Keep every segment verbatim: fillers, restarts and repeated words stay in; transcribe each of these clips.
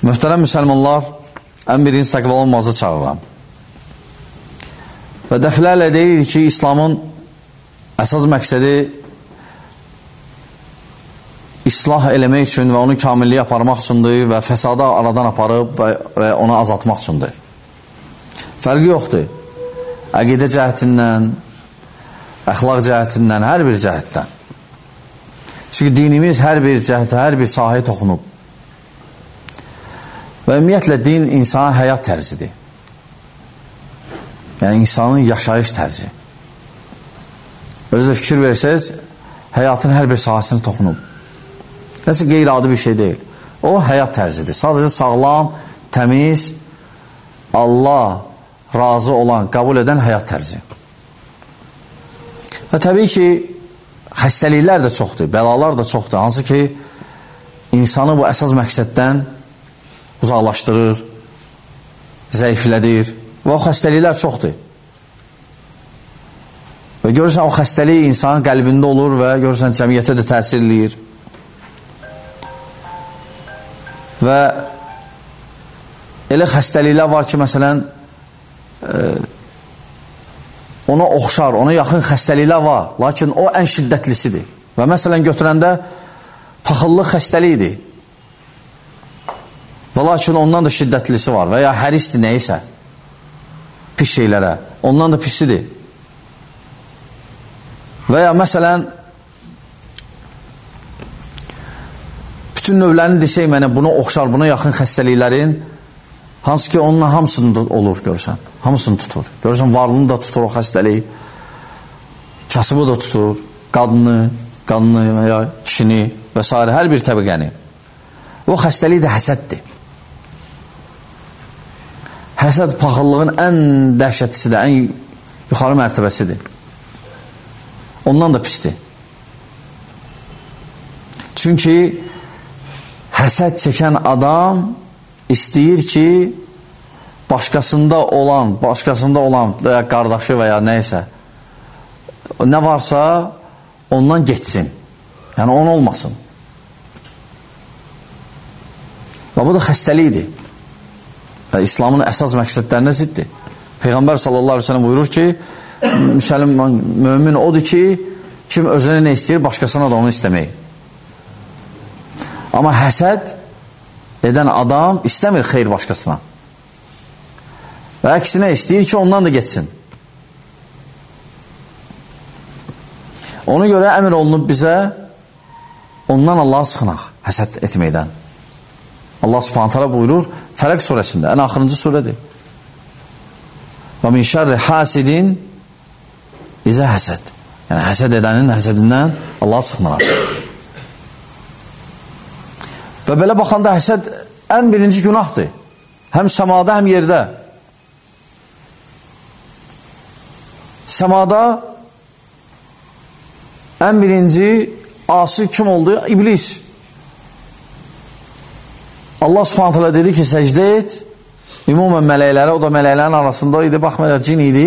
Möhtərəm müsəlmanlar, ən birinci təqva olmazı çağırıram. Və dəfələrlə deyirik ki, İslamın əsas məqsədi islah eləmək üçün və onu kamilliyə aparmaq üçündür və fəsada aradan aparıb və, və onu azaltmaq üçündür. Fərqi yoxdur. Əqidə cəhətindən, əxlaq cəhətindən, hər bir cəhətdən. Çünki dinimiz hər bir cəhətə, hər bir sahəyə toxunub. Və ümumiyyətlə, din insana həyat tərzidir. Yəni, insanın yaşayış tərzi. Özü də fikir versəz, həyatın hər bir sahəsini toxunub. Nəsə qeyri-adi bir şey deyil. O, həyat tərzidir. Sadəcə sağlam, təmiz, Allah razı olan, qəbul edən həyat tərzi. Və təbii ki, xəstəliklər də çoxdur, bəlalar da çoxdur. Hansı ki, insanı bu əsas məqsəddən uzaqlaşdırır, zəiflədir və o xəstəliklər çoxdur. Və görürsən, o xəstəlik insanın qəlbində olur və görürsən, cəmiyyətə də təsir eləyir. Və elə xəstəliklər var ki, məsələn, e, ona oxşar, ona yaxın xəstəliklər var, lakin o ən şiddətlisidir. Və məsələn, götürəndə paxıllıq xəstəliyidir. Və lakin ondan da şiddətlisi var və ya hərisdir neysə, pis şeylərə, ondan da pisidir. Və ya məsələn, bütün növlərini desək mənə, buna oxşar, buna yaxın xəstəliklərin, hansı ki, onunla hamısını olur, görürsən, hamısını tutur. Görürsən, varlığını da tutur o xəstəlik, kasıbı da tutur, qadını, qadını və ya kişini və s. hər bir təbəqəni. O xəstəlik də həsəddir. Həsəd paxıllığın ən dəhşətlisidir, ən yuxarı mərtəbəsidir. Ondan da pisdir. Çünki həsəd çəkən adam istəyir ki, başqasında olan, başqasında olan və ya qardaşı və ya nəysə, nə varsa ondan geçsin. Yəni, on olmasın. Və bu da xəstəlikdir. Və İslamın əsas məqsədlərinə ziddir. Peyğəmbər sallallahu aleyhi ve sellem buyurur ki, müsəlman, mömin odur ki, kim özünə nə istəyir, başqasına da onu istəmək. Amma həsəd edən adam istəmir xeyr başqasına. Və əksinə istəyir ki, ondan da geçsin. Ona görə əmr olunub bizə ondan Allah'a sıxınaq, həsəd etməkdən. Allah subhanahu teala buyurur Fələq surəsində, ən axırıncı surədir. Və min şərri hasidin izə həsəd. Yəni, həsəd edənin həsədindən Allah'a sıxınaq. Və belə baxanda həsəd ən birinci günahdır. Həm səmada, həm yerdə. Səmada ən birinci asi kim oldu? İblis. Allah subhanahu teala dedi ki, səcdə et. Ümumən mələklərə, o da mələklərin arasında idi, baxmayla cin idi.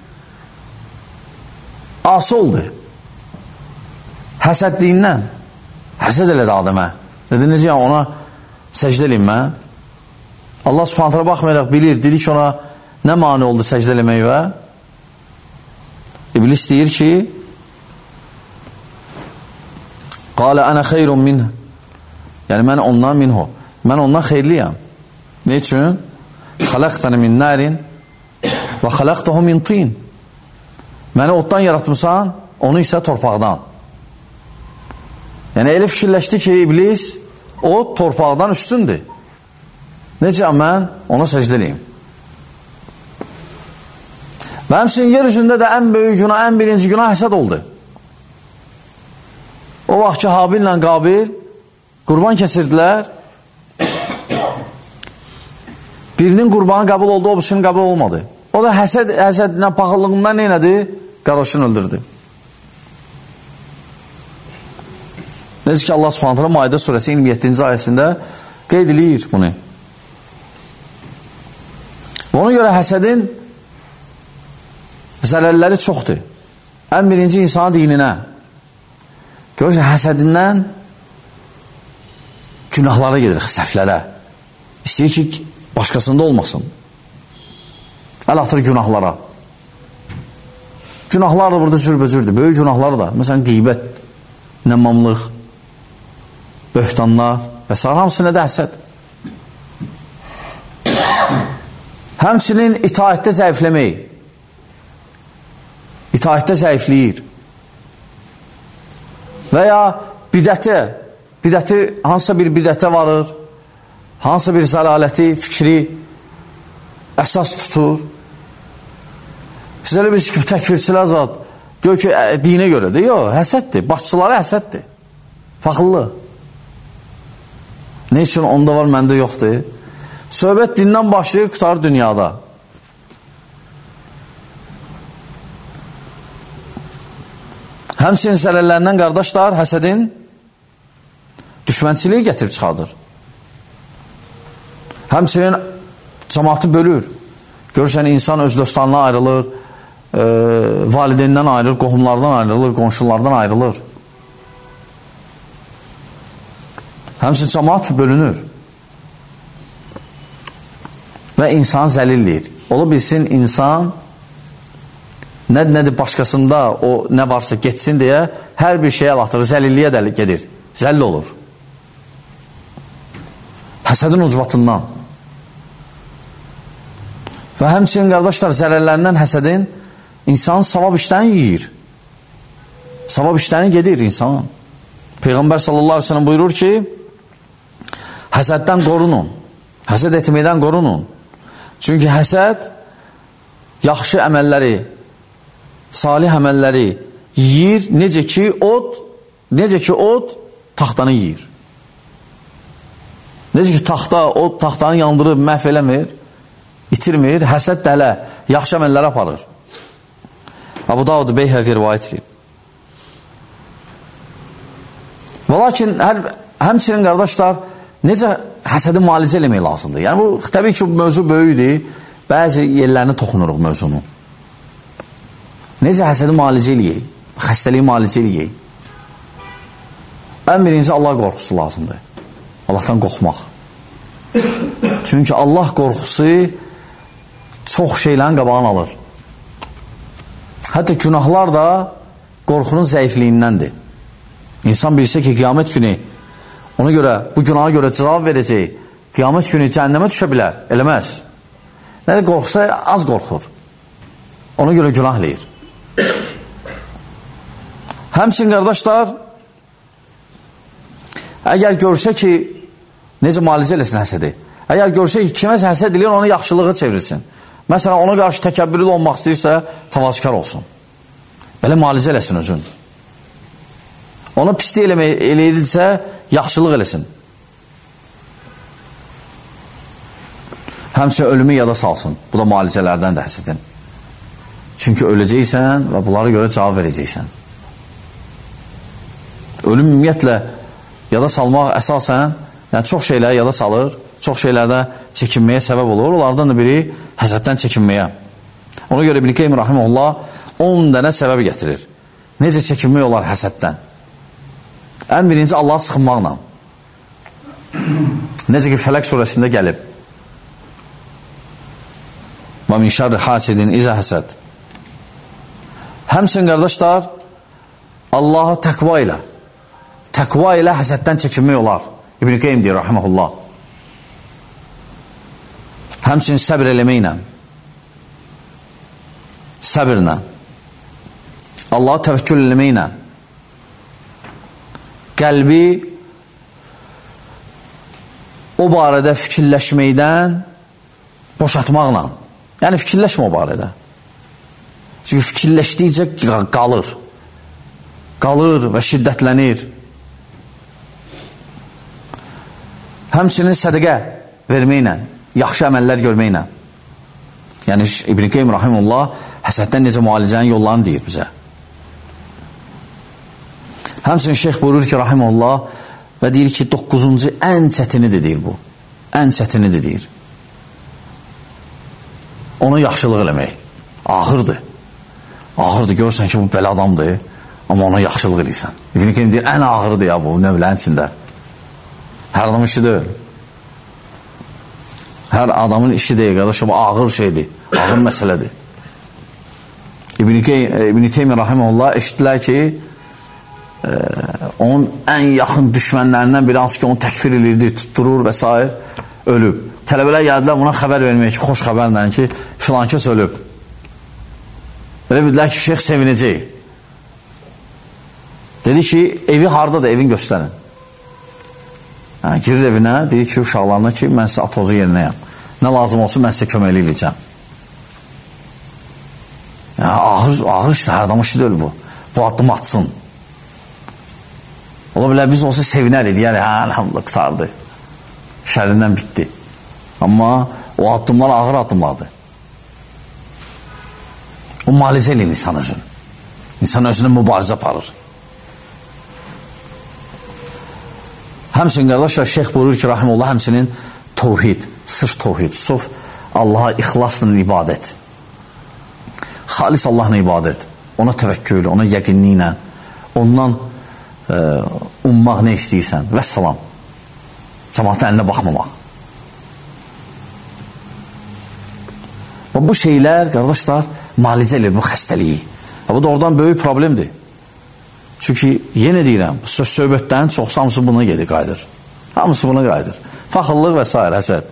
Asi oldu. Həsədliyindən. Həsəd elədi Adəmə. Dedi, necə yəni ona səcdə eləyim mən? Allah subhanahu teala baxmayaraq bilir, dedi ki, ona nə mani oldu səcdə eləməyivə? İblis deyir ki, qalə ənə xeyrun minh. Yəni, mən ondan minhu. Mən ondan xeyirliyəm. Ne üçün? Xələqtəni min nərin və xələqtəhu min tin. Məni otdan yaratmışsan, onu isə torpaqdan. Yəni, elə fikirləşdi ki, iblis o torpaqdan üstündür. Necə mən ona səcdə eləyim? Və həmçinin yer üzündə də ən böyük günah, ən birinci günah həsəd oldu. O vaxt ki, Habillə Qabil qurban kəsirdilər. Birinin qurbanı qəbul oldu, o birisinin qəbul olmadı. O da həsəd, həsədlə, paxıllığından neynədi? Qardaşını öldürdü. Necə ki, Allah subhanahu teala Maidə surəsi iyirmi yeddinci ayəsində qeyd edir bunu. Ona görə həsədin zərərləri çoxdur. Ən birinci insanın dininə. Görürsən, həsədindən günahlara gedir, səhvlərə. İstəyir ki, başqasında olmasın. Əl atır günahlara. Günahlar da burada cürbəcürdür. Böyük günahlar da. Məsələn, qeybət, nəmmamlıq, böhtanlar və s. Hamısı nədə həsəd? Həmçinin itaətdə zəifləmək. İtaətdə zəifləyir. Və ya bidətə, bidəti hansısa bir bidətə varır, hansısa bir zəlaləti, fikri əsas tutur. Siz elə bilirsiniz ki, təkfirçilər zat, gör ki, dinə görədir. Yox, həsəddir. Başçıları həsəddir. Faxıllı. Ne üçün onda var, məndə yoxdur? Söhbət dindən başlayır, qutarır dünyada. Həmçinin zələllərindən qardaşlar, həsədin düşmənçiliyi gətirib çıxardır. Həmçinin cəmaatı bölür. Görürsən, insan öz dostlarına ayrılır, e, valideyndən ayrılır, qohumlardan ayrılır, qonşulardan ayrılır. Həmçinin cəmaat bölünür. Və insan zəlilləyir. Ola bilsin, insan nədir, nədir başqasında o nə varsa geçsin deyə hər bir şeyə əl atır, zəlilliyə də gedir. Zəlil olur. Həsədin ucbatından. Və həmçinin qardaşlar, zələllərindən həsədin insan savab işlərini yiyir. Savab işlərini gedir insan. Peyğəmbər sallallahu aleyhi ve sellem buyurur ki, həsəddən qorunun. Həsəd etməkdən qorunun. Çünki həsəd yaxşı əməlləri, salih əməlləri yiyir, necə ki od, necə ki od taxtanı yiyir. Necə ki taxta, od taxtanı yandırıb, məhv eləmir, itirmir, həsəd də hələ yaxşı əməlləri aparır. Abu Davud Beyhəqi rivayət edir. Və lakin hər, həmçinin qardaşlar, necə həsədi müalicə eləmək lazımdır? Yəni bu, təbii ki, bu mövzu böyükdür, bəzi yerlərini toxunuruq mövzunu. Necə həsədi müalicə eləyək? Xəstəliyi müalicə eləyək? Ən birinci Allah qorxusu lazımdır. Allahdan qorxmaq. Çünki Allah qorxusu çox şeylərin qabağını alır. Hətta günahlar da qorxunun zəifliyindəndir. İnsan bilsə ki, qiyamət günü ona görə, bu günaha görə cavab verəcək, qiyamət günü cəhənnəmə düşə bilər, eləməz. Nədə qorxsa, az qorxur. Ona görə günah eləyir. Həmçin, qardaşlar, əgər görsə ki, necə müalicə eləsin həsədi? Əgər görsə ki, kiməsə həsəd eləyir, onu yaxşılığı çevirsin. Məsələn, ona qarşı təkəbbürlü olmaq istəyirsə, tavazkar olsun. Belə müalicə eləsin özün. Ona pislik eləyirsə, yaxşılıq eləsin. Həmçə ölümü yada salsın. Bu da müalicələrdən də həsədin. Çünki öləcəksən və bunlara görə cavab verəcəksən. Ölüm ümumiyyətlə yada salmaq əsasən, yəni çox şeyləri yada salır, çox şeylərdə çəkinməyə səbəb olur. Onlardan da biri həsəddən çəkinməyə. Ona görə İbn Qeym rahimehullah on dənə səbəb gətirir. Necə çəkinmək olar həsəddən? Ən birinci Allah'a sıxınmaqla. Necə ki Fələq surəsində gəlib. Və min şərri hasidin izə həsəd. Həmçinin qardaşlar, Allah'a təqva ilə, təqva ilə həsəddən çəkinmək olar. İbn Qeym deyir, rahiməhullah. Həmçinin səbr eləməklə, səbirlə, Allah'a təvəkkül eləməklə, qəlbi o barədə fikirləşməkdən boşatmaqla. Yəni fikirləşmə o barədə. Çünki fikirləşdikcə qalır. Qalır və şiddətlənir. Həmçinin sədəqə verməklə, yaxşı əməllər görməklə. Yəni İbn Qeym rahimehullah həsəddən necə müalicənin yollarını deyir bizə. Həmçinin şeyx buyurur ki, rahimehullah, və deyir ki, doqquzuncu ən çətinidir deyir bu. Ən çətinidir deyir. Ona yaxşılıq eləmək. Ağırdır. Ağırdır, görürsən ki, bu belə adamdır, amma ona yaxşılıq eləyirsən. İbn Qeym deyir, ən ağırdır ya bu, növlərin içində. Hər adam işi deyil. Hər adamın işi deyil, qardaşım, ağır şeydir, ağır məsələdir. İbn-i Teymiyyə rahimehullah eşitdilər ki, e, onun ən yaxın düşmənlərindən biri hansı ki, onu təkfir edirdi, tutturur və s. ölüb. Tələbələr gəldilər buna xəbər vermək ki, xoş xəbərlə ki, filan kəs ölüb. Belə bildilər ki, şeyx sevinəcək. Dedi ki, evi haradadır, evin göstərin. Yəni, girir evinə, deyir ki, uşaqlarına ki, mən sizə atozu yerinəyəm. Nə lazım olsun, mən sizə köməkli edəcəm. Yəni, ağır, ağır işte, hər adam işi deyil bu. Bu addım atsın. Ola bilər, biz olsa sevinərik, deyər, hə, əlhamdülillah, qutardı. Şərindən bitdi. Amma o addımlar ağır addımlardır. O mübarizə eləyir insan özünü. İnsan özünü mübarizə aparır. Həmçinin qardaşlar, şeyx buyurur ki, rahimullah, həmçinin tevhid, sırf tevhid, sırf Allaha ixlasla ibadət. Xalis Allahla ibadət. Ona təvəkkül, ona yəqinli ilə, ondan e, ummaq nə istəyirsən və salam. Cəmaatın əlinə baxmamaq. Və bu şeylər, qardaşlar, müalicə edir bu xəstəliyi. Və bu da oradan böyük problemdir. Çünki yenə deyirəm, söz söhbətlərin çoxsa hamısı buna gedir, qayıdır. Hamısı buna qayıdır. Faxıllıq və s. həsəd.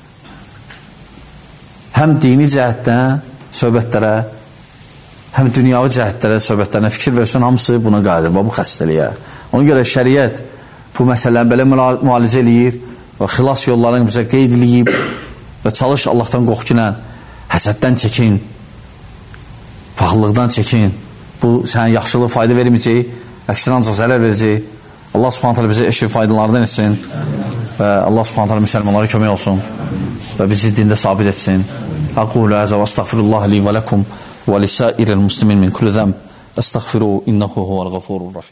Həm dini cəhətdən söhbətlərə, həm dünyavi cəhətlərə, söhbətlərə fikir versin, hamısı buna qayıdır, bu xəstəliyə. Ona görə şəriət bu məsələni belə müalicə eləyir və xilas yollarını bizə qeyd eləyib və çalış Allahdan qorxu ilə, həsəddən çəkin, faxıllıqdan çəkin. Bu, sənə yaxşılıq fayda verməyəcək, əksinə ancaq zərər verəcək. Allah subhanət hələ bizə eşi faydalardan etsin və Allah subhanət hələ müsəlmanlara kömək olsun və bizi dində sabit etsin. Aqulu əzə və əstəğfirullah li və ləkum və lisairil muslimin min kulli zəm əstəğfiru innəhu huvəl-ğafurur rahim.